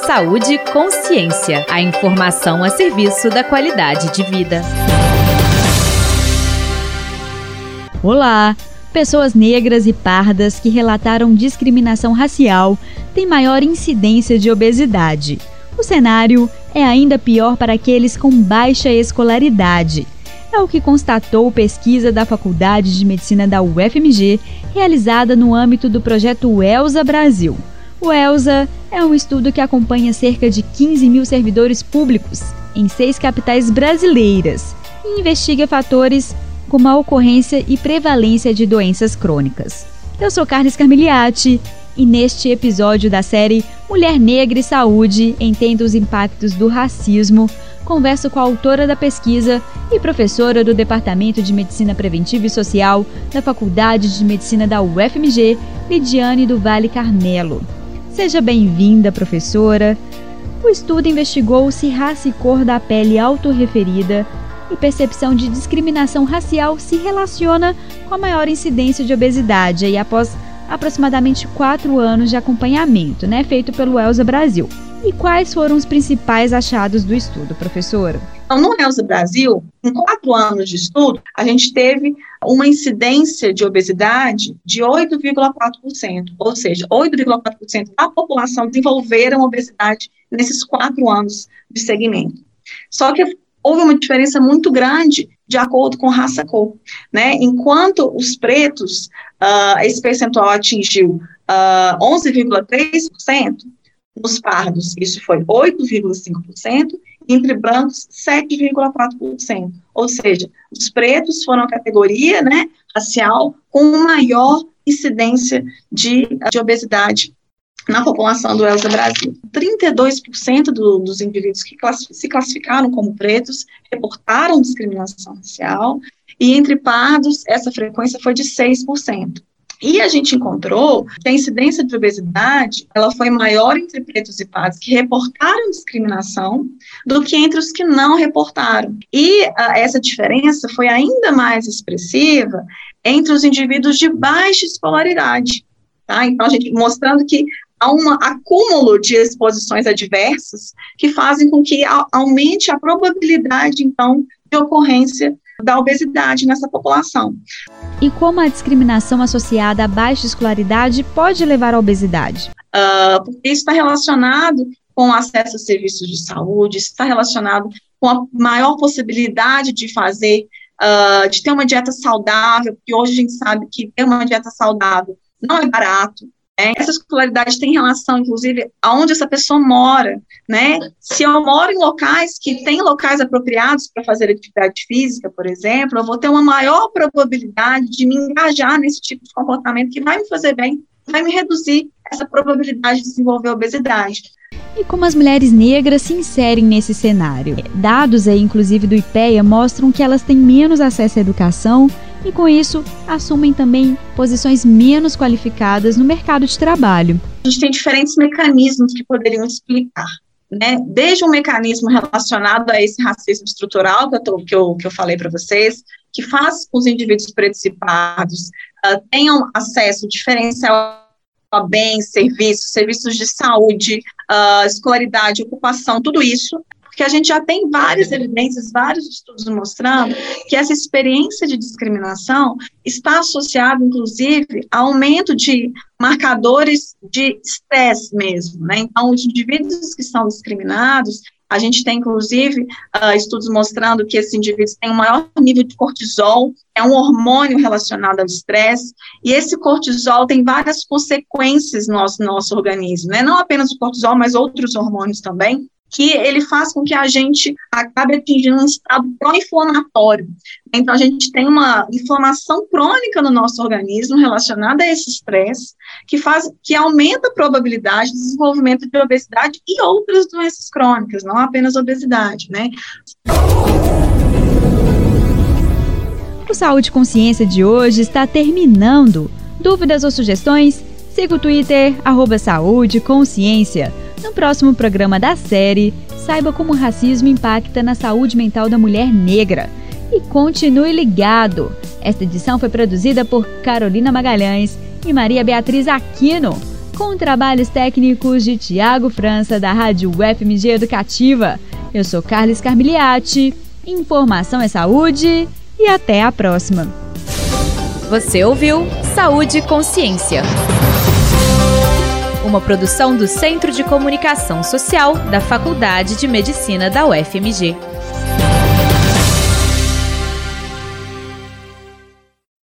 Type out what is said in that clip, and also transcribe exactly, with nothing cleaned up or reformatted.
Saúde e Consciência. A informação a serviço da qualidade de vida. Olá! Pessoas negras e pardas que relataram discriminação racial têm maior incidência de obesidade. O cenário é ainda pior para aqueles com baixa escolaridade. É o que constatou pesquisa da Faculdade de Medicina da U F M G, realizada no âmbito do projeto ELSA Brasil. O ELSA é um estudo que acompanha cerca de quinze mil servidores públicos em seis capitais brasileiras e investiga fatores como a ocorrência e prevalência de doenças crônicas. Eu sou Carles Carmigliati e neste episódio da série Mulher Negra e Saúde, Entenda os Impactos do Racismo, converso com a autora da pesquisa e professora do Departamento de Medicina Preventiva e Social da Faculdade de Medicina da U F M G, Lidiane do Vale Carmelo. Seja bem-vinda, professora. O estudo investigou se raça e cor da pele autorreferida e percepção de discriminação racial se relaciona com a maior incidência de obesidade e após aproximadamente quatro anos de acompanhamento, né, feito pelo ELSA Brasil. E quais foram os principais achados do estudo, professora? Então, no ELSA Brasil, em quatro anos de estudo, a gente teve uma incidência de obesidade de oito vírgula quatro por cento, ou seja, oito vírgula quatro por cento da população desenvolveram obesidade nesses quatro anos de segmento. Só que houve uma diferença muito grande de acordo com raça-cor, né? Enquanto os pretos, uh, esse percentual atingiu uh, onze vírgula três por cento, nos pardos isso foi oito vírgula cinco por cento, entre brancos sete vírgula quatro por cento. Ou seja, os pretos foram a categoria, né, racial com maior incidência de, de obesidade na população do ELSA Brasil. trinta e dois por cento do, dos indivíduos que classi- se classificaram como pretos reportaram discriminação racial, e entre pardos, essa frequência foi de seis por cento. E a gente encontrou que a incidência de obesidade, ela foi maior entre pretos e pardos que reportaram discriminação do que entre os que não reportaram. E a, essa diferença foi ainda mais expressiva entre os indivíduos de baixa escolaridade. Tá? Então, a gente mostrando que há um acúmulo de exposições adversas que fazem com que a, aumente a probabilidade, então, de ocorrência da obesidade nessa população. E como a discriminação associada à baixa escolaridade pode levar à obesidade? Uh, porque isso está relacionado com o acesso a serviços de saúde, isso está relacionado com a maior possibilidade de fazer, uh, de ter uma dieta saudável, porque hoje a gente sabe que ter uma dieta saudável não é barato. Essa escolaridade tem relação, inclusive, aonde essa pessoa mora, né? Se eu moro em locais que têm locais apropriados para fazer atividade física, por exemplo, eu vou ter uma maior probabilidade de me engajar nesse tipo de comportamento que vai me fazer bem, vai me reduzir essa probabilidade de desenvolver obesidade. E como as mulheres negras se inserem nesse cenário? Dados aí, inclusive do IPEA, mostram que elas têm menos acesso à educação e, com isso, assumem também posições menos qualificadas no mercado de trabalho. A gente tem diferentes mecanismos que poderiam explicar, né? Desde um mecanismo relacionado a esse racismo estrutural que eu, tô, que eu, que eu falei para vocês, que faz com que os indivíduos pretos e pardos uh, tenham acesso diferencial a bens, serviços, serviços de saúde, uh, escolaridade, ocupação, tudo isso, porque a gente já tem várias evidências, vários estudos mostrando que essa experiência de discriminação está associada, inclusive, a aumento de marcadores de estresse mesmo, né? Então, os indivíduos que são discriminados, a gente tem, inclusive, uh, estudos mostrando que esses indivíduos têm um maior nível de cortisol, é um hormônio relacionado ao estresse, e esse cortisol tem várias consequências no nosso, no nosso organismo, né? Não apenas o cortisol, mas outros hormônios também, que ele faz com que a gente acabe atingindo um estado pró-inflamatório. Então, a gente tem uma inflamação crônica no nosso organismo relacionada a esse estresse, que faz, que aumenta a probabilidade de desenvolvimento de obesidade e outras doenças crônicas, não apenas obesidade, né? O Saúde e Consciência de hoje está terminando. Dúvidas ou sugestões? Siga o Twitter, arroba Saúde Consciência. No próximo programa da série, saiba como o racismo impacta na saúde mental da mulher negra. E continue ligado! Esta edição foi produzida por Carolina Magalhães e Maria Beatriz Aquino, com trabalhos técnicos de Tiago França, da Rádio U F M G Educativa. Eu sou Carlos Carmiliati, informação é saúde e até a próxima. Você ouviu Saúde e Consciência, uma produção do Centro de Comunicação Social da Faculdade de Medicina da U F M G.